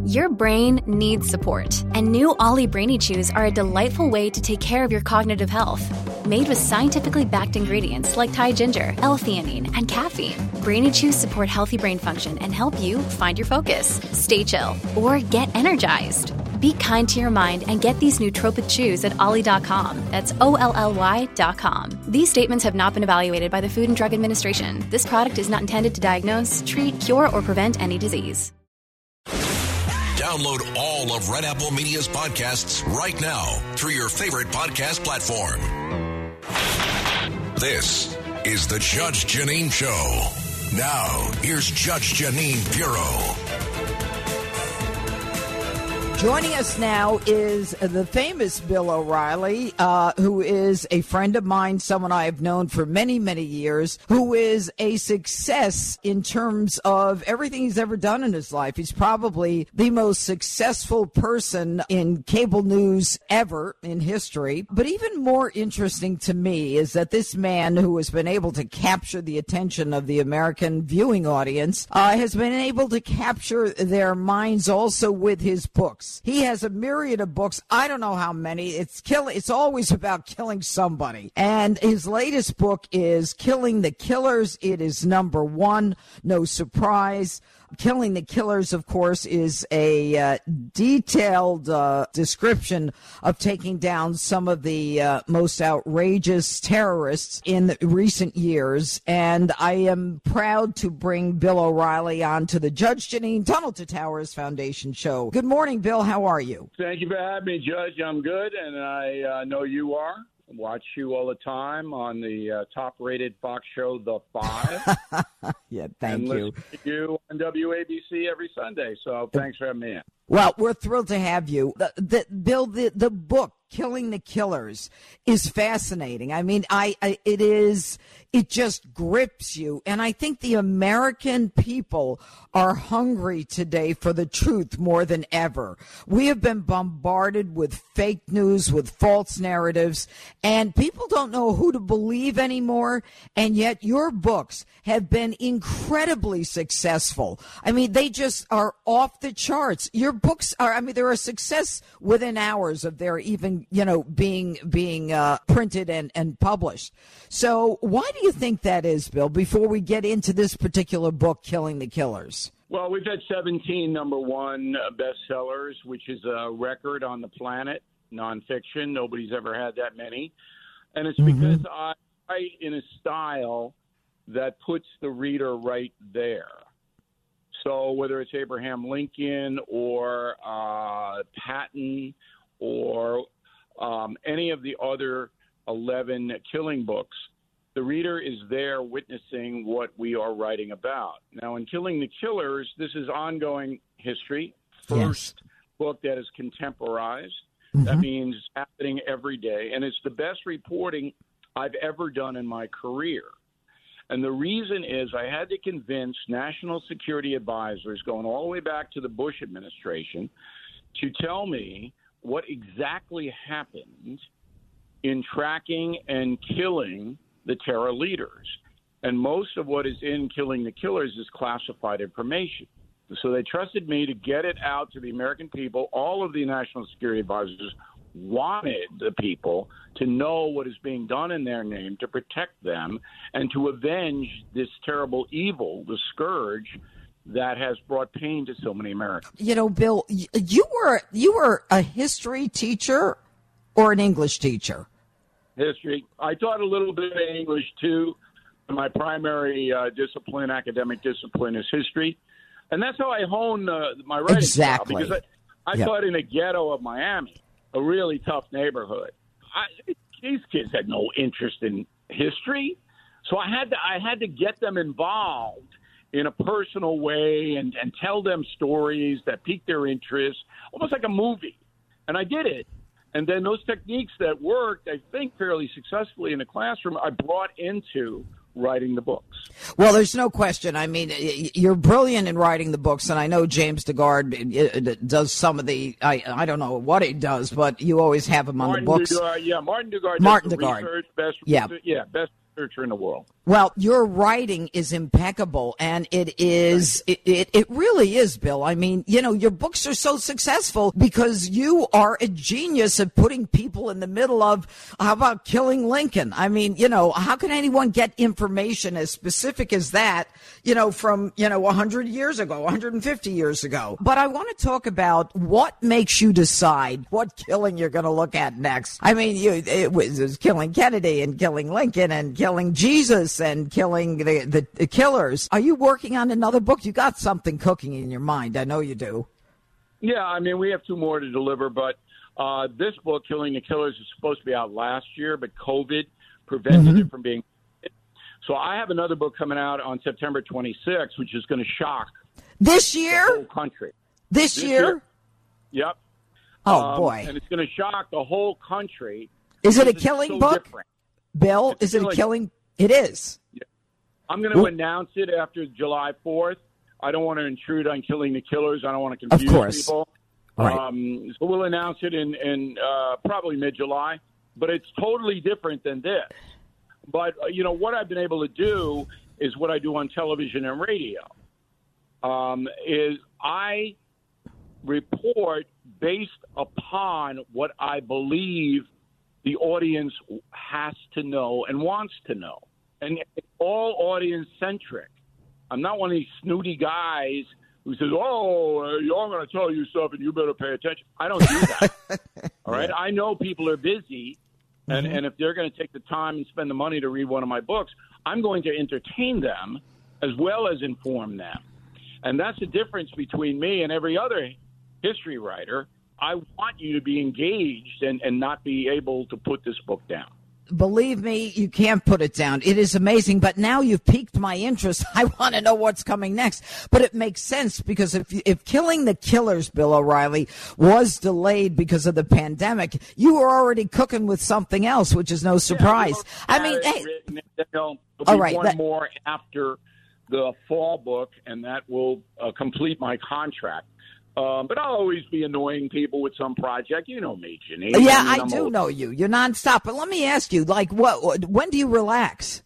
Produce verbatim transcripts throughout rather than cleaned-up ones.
Your brain needs support, and new Ollie Brainy Chews are a delightful way to take care of your cognitive health. Made with scientifically backed ingredients like Thai ginger, L-theanine, and caffeine, Brainy Chews support healthy brain function and help you find your focus, stay chill, or get energized. Be kind to your mind and get these nootropic chews at ollie dot com. That's O L L Y dot com. These statements have not been evaluated by the Food and Drug Administration. This product is not intended to diagnose, treat, cure, or prevent any disease. Download all of Red Apple Media's podcasts right now through your favorite podcast platform. This is the Judge Jeanine Show. Now, here's Judge Jeanine Pirro. Joining us now is the famous Bill O'Reilly, uh, who is a friend of mine, someone I have known for many, many years, who is a success in terms of everything he's ever done in his life. He's probably the most successful person in cable news ever in history. But even more interesting to me is that this man who has been able to capture the attention of the American viewing audience uh, has been able to capture their minds also with his books. He has a myriad of books. I don't know how many. It's kill. It's always about killing somebody. And his latest book is Killing the Killers. It is number one. No surprise. Killing the Killers, of course, is a uh, detailed uh, description of taking down some of the uh, most outrageous terrorists in the recent years. And I am proud to bring Bill O'Reilly on to the Judge Jeanine Tunnel to Towers Foundation show. Good morning, Bill. How are you? Thank you for having me, Judge. I'm good, and I uh, know you are. Watch you all the time on the uh, top-rated Fox show, The Five. Yeah, thank and you. Listen to you on W A B C every Sunday, so thanks for having me in. Well, we're thrilled to have you. The, the, Bill, the, the book, Killing the Killers, is fascinating. I mean, I, I it is, it just grips you. And I think the American people are hungry today for the truth more than ever. We have been bombarded with fake news, with false narratives, and people don't know who to believe anymore. And yet your books have been incredibly successful. I mean, they just are off the charts. Your books are, I mean, they're a success within hours of their even, you know, being being uh, printed and, and published. So why do you think that is, Bill, before we get into this particular book, Killing the Killers? Well, we've had seventeen number one bestsellers, which is a record on the planet, nonfiction. Nobody's ever had that many. And it's Mm-hmm. because I write in a style that puts the reader right there. So whether it's Abraham Lincoln or uh, Patton or um, any of the other eleven killing books, the reader is there witnessing what we are writing about. Now, in Killing the Killers, this is ongoing history. First yes. book that is contemporized. Mm-hmm. That means happening every day. And it's the best reporting I've ever done in my career. And the reason is I had to convince national security advisors going all the way back to the Bush administration to tell me what exactly happened in tracking and killing the terror leaders. And most of what is in Killing the Killers is classified information. So they trusted me to get it out to the American people. All of the national security advisors wanted the people to know what is being done in their name, to protect them, and to avenge this terrible evil, the scourge that has brought pain to so many Americans. You know, Bill, you were you were a history teacher or an English teacher? History. I taught a little bit of English, too. My primary uh, discipline, academic discipline, is history. And that's how I hone uh, my writing exactly. style. Because I, I yep. taught in a ghetto of Miami, a really tough neighborhood. I, these kids had no interest in history. So I had to I had to get them involved in a personal way and, and tell them stories that piqued their interest, almost like a movie. And I did it. And then those techniques that worked, I think, fairly successfully in the classroom, I brought into writing the books. Well, there's no question. I mean, you're brilliant in writing the books, and I know James DeGard does some of the, I I don't know what he does, but you always have him on Martin the books. DeGard, yeah, Martin DeGard. Martin does the DeGard. Research, best, yeah. yeah, best researcher in the world. Well, your writing is impeccable, and it is, it, it, it really is, Bill. I mean, you know, your books are so successful because you are a genius at putting people in the middle of, how about killing Lincoln? I mean, you know, how can anyone get information as specific as that, you know, from, you know, one hundred years ago, one hundred fifty years ago? But I want to talk about what makes you decide what killing you're going to look at next. I mean, you, it was, it was killing Kennedy and killing Lincoln and killing Jesus and killing the, the, the killers. Are you working on another book? You got something cooking in your mind. I know you do. Yeah, I mean, we have two more to deliver, but uh, this book, Killing the Killers, is supposed to be out last year, but COVID prevented mm-hmm. it from being. So I have another book coming out on September twenty-sixth, which is going to shock this year, the whole country. This, this year? year? Yep. Oh, um, boy. And it's going to shock the whole country. Is it a killing so book? Different. Bill, it's is it killing. a killing? It is. Yeah. I'm going to well, announce it after July fourth. I don't want to intrude on Killing the Killers. I don't want to confuse of course. people. Right. Um, so we'll announce it in, in uh, probably mid-July. But it's totally different than this. But, uh, you know, what I've been able to do is what I do on television and radio. Um, is I report based upon what I believe the audience has to know and wants to know. And it's all audience-centric. I'm not one of these snooty guys who says, oh, uh, I'm going to tell you stuff and you better pay attention. I don't do that. All right? Yeah. I know people are busy, and, mm-hmm. and if they're going to take the time and spend the money to read one of my books, I'm going to entertain them as well as inform them. And that's the difference between me and every other history writer. I want you to be engaged and, and not be able to put this book down. Believe me, you can't put it down. It is amazing. But now you've piqued my interest. I want to know what's coming next. But it makes sense because if if Killing the Killers, Bill O'Reilly, was delayed because of the pandemic, you were already cooking with something else, which is no surprise. Yeah, I mean, hey, written, there'll be all right, one that, more after the fall book, and that will uh, complete my contract. Um, but I'll always be annoying people with some project. You know me, Janine. Yeah, I, mean, I do old. know you. You're nonstop. But let me ask you, like, what? When do you relax?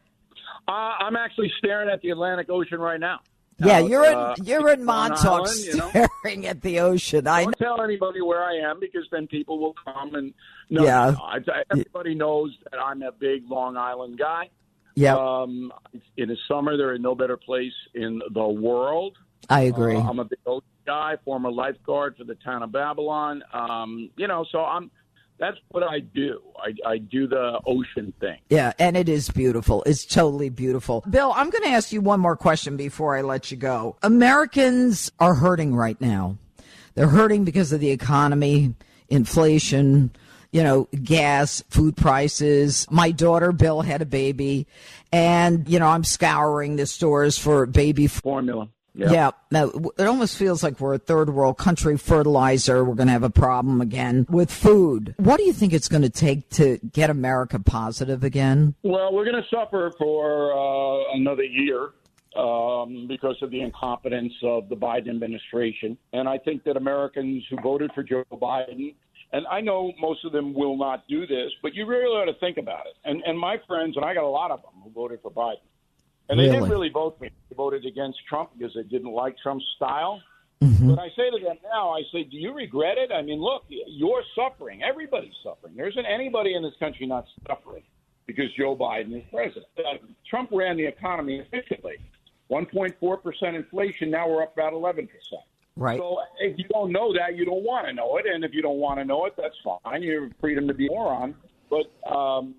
Uh, I'm actually staring at the Atlantic Ocean right now. Yeah, Out, you're in uh, you're in Montauk, Island, you know? staring at the ocean. I don't tell anybody where I am because then people will come and no, yeah. no, I, everybody knows that I'm a big Long Island guy. Yeah. Um, in the summer, there is no better place in the world. I agree. Uh, I'm a big ocean guy, former lifeguard for the town of Babylon. Um, you know, so I'm. That's what I do. I, I do the ocean thing. Yeah, and it is beautiful. It's totally beautiful. Bill, I'm going to ask you one more question before I let you go. Americans are hurting right now. They're hurting because of the economy, inflation, you know, gas, food prices. My daughter, Bill, had a baby, and, you know, I'm scouring the stores for baby formula. Yep. Yeah, now, it almost feels like we're a third world country. Fertilizer, we're going to have a problem again with food. What do you think it's going to take to get America positive again? Well, we're going to suffer for uh, another year um, because of the incompetence of the Biden administration. And I think that Americans who voted for Joe Biden, and I know most of them will not do this, but you really ought to think about it. And, and my friends, and I got a lot of them who voted for Biden. And they really? didn't really vote for me. They voted against Trump because they didn't like Trump's style. Mm-hmm. But I say to them now, I say, do you regret it? I mean, look, you're suffering. Everybody's suffering. There isn't anybody in this country not suffering because Joe Biden is president. Uh, Trump ran the economy efficiently. one point four percent inflation. Now we're up about eleven percent. Right. So if you don't know that, you don't want to know it. And if you don't want to know it, that's fine. You have freedom to be a moron. But um,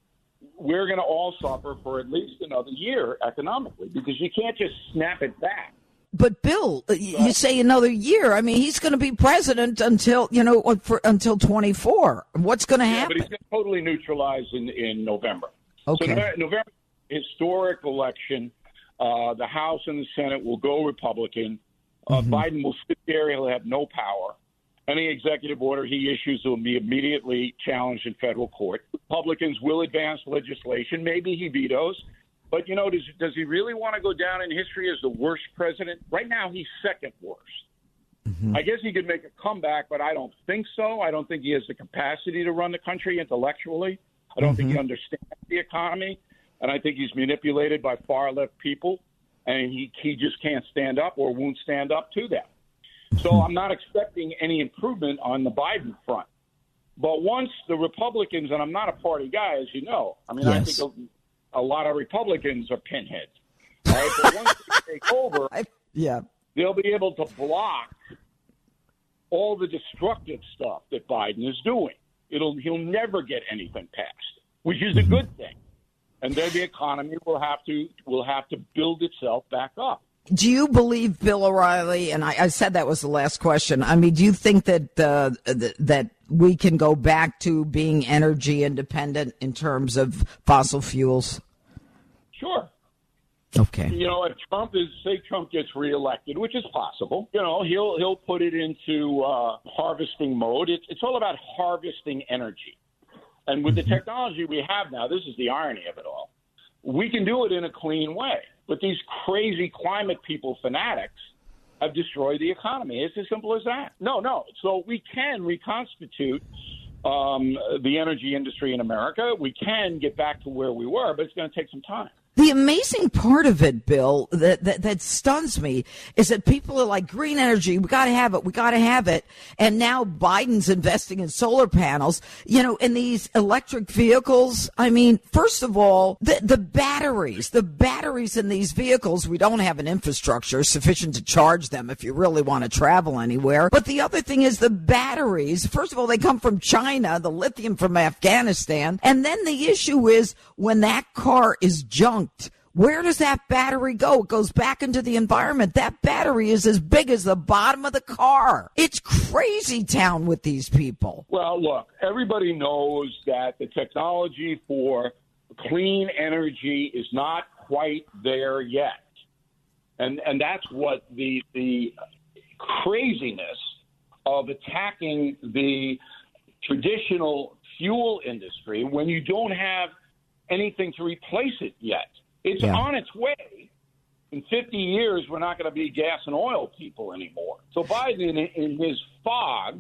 we're going to all suffer for at least another year economically because you can't just snap it back. But Bill, you say another year. I mean, he's going to be president until, you know, for, until twenty-four. What's going to happen? Yeah, but he's going to totally neutralize in, in November. Okay. So November, historic election. Uh, the House and the Senate will go Republican. Uh, mm-hmm. Biden will sit there. He'll have no power. Any executive order he issues will be immediately challenged in federal court. Republicans will advance legislation. Maybe he vetoes. But, you know, does, does he really want to go down in history as the worst president? Right now, he's second worst. Mm-hmm. I guess he could make a comeback, but I don't think so. I don't think he has the capacity to run the country intellectually. I don't mm-hmm. think he understands the economy. and I think he's manipulated by far-left people, and he, he just can't stand up or won't stand up to them. So I'm not expecting any improvement on the Biden front. But once the Republicans, and I'm not a party guy, as you know, I mean, yes. I think a, a lot of Republicans are pinheads. All right? But once they take over, I, yeah. they'll be able to block all the destructive stuff that Biden is doing. It'll He'll never get anything passed, which is a good thing. And then the economy will have to will have to build itself back up. Do you believe, Bill O'Reilly, and I, I said that was the last question, I mean, do you think that uh, th- that we can go back to being energy independent in terms of fossil fuels? Sure. Okay. You know, if Trump is, say Trump gets reelected, which is possible, you know, he'll he'll put it into uh, harvesting mode. It's, it's all about harvesting energy. And with mm-hmm. the technology we have now, this is the irony of it all, we can do it in a clean way. But these crazy climate people, fanatics, have destroyed the economy. It's as simple as that. No, no. So we can reconstitute um, the energy industry in America. We can get back to where we were, but it's going to take some time. The amazing part of it, Bill, that, that that stuns me is that people are like, green energy, we got to have it, we got to have it. And now Biden's investing in solar panels, you know, in these electric vehicles. I mean, first of all, the, the batteries, the batteries in these vehicles, we don't have an infrastructure sufficient to charge them if you really want to travel anywhere. But the other thing is the batteries. First of all, they come from China, the lithium from Afghanistan. And then the issue is when that car is junk, where does that battery go? It goes back into the environment. That battery is as big as the bottom of the car. It's crazy town with these people. Well, look, everybody knows that the technology for clean energy is not quite there yet. And and that's what the the craziness of attacking the traditional fuel industry when you don't have anything to replace it yet. It's yeah. on its way. In fifty years, we're not going to be gas and oil people anymore. So Biden, in, in his fog,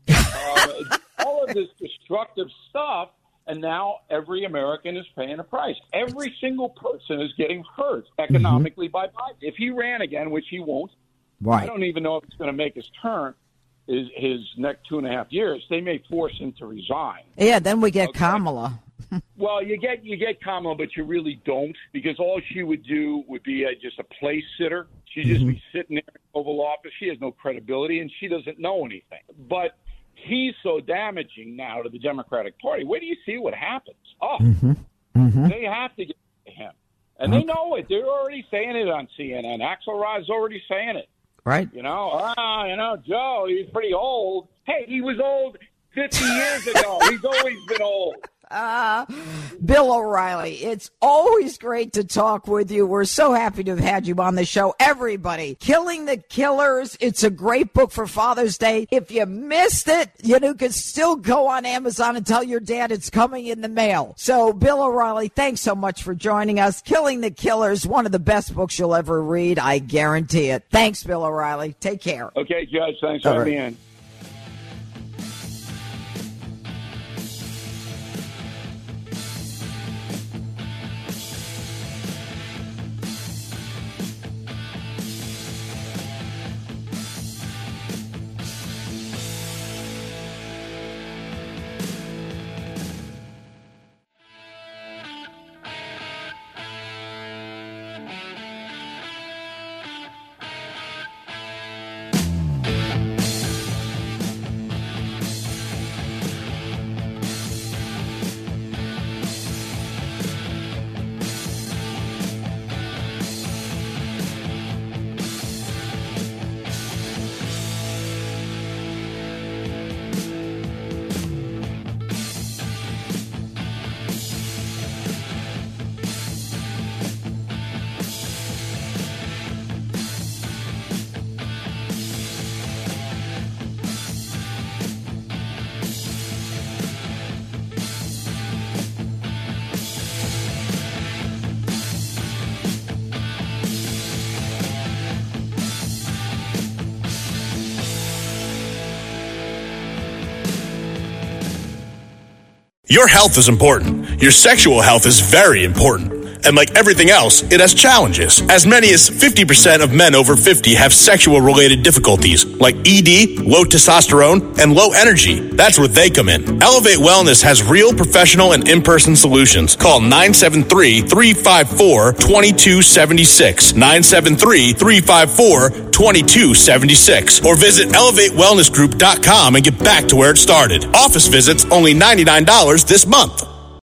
uh, all of this destructive stuff, and now every American is paying a price. Every single person is getting hurt economically mm-hmm. by Biden. If he ran again, which he won't, right. I don't even know if it's going to make his turn. His, his next two and a half years, they may force him to resign. Yeah, then we get okay. Kamala. Well, you get you get Kamala, but you really don't, because all she would do would be a, just a place sitter. She'd just mm-hmm. be sitting there in the Oval Office. She has no credibility, and she doesn't know anything. But he's so damaging now to the Democratic Party. Where do you see what happens? Oh, mm-hmm. Mm-hmm. they have to get to him. And okay. they know it. They're already saying it on C N N. Axelrod's already saying it. Right. You know, ah, you know, Joe, he's pretty old. Hey, he was old fifty years ago. He's always been old. Uh, Bill O'Reilly, it's always great to talk with you. We're so happy to have had you on the show. Everybody, Killing the Killers. It's a great book for Father's Day. If you missed it, you know, can still go on Amazon and tell your dad it's coming in the mail. So, Bill O'Reilly, thanks so much for joining us. Killing the Killers, one of the best books you'll ever read. I guarantee it. Thanks, Bill O'Reilly. Take care. Okay, Judge. Thanks for having me in. Your health is important. Your sexual health is very important. And like everything else, it has challenges. As many as fifty percent of men over fifty have sexual-related difficulties, like E D, low testosterone, and low energy. That's where they come in. Elevate Wellness has real professional and in-person solutions. Call nine seven three, three five four, two two seven six, nine seven three, three five four, two two seven six, or visit elevate wellness group dot com and get back to where it started. Office visits only ninety-nine dollars this month.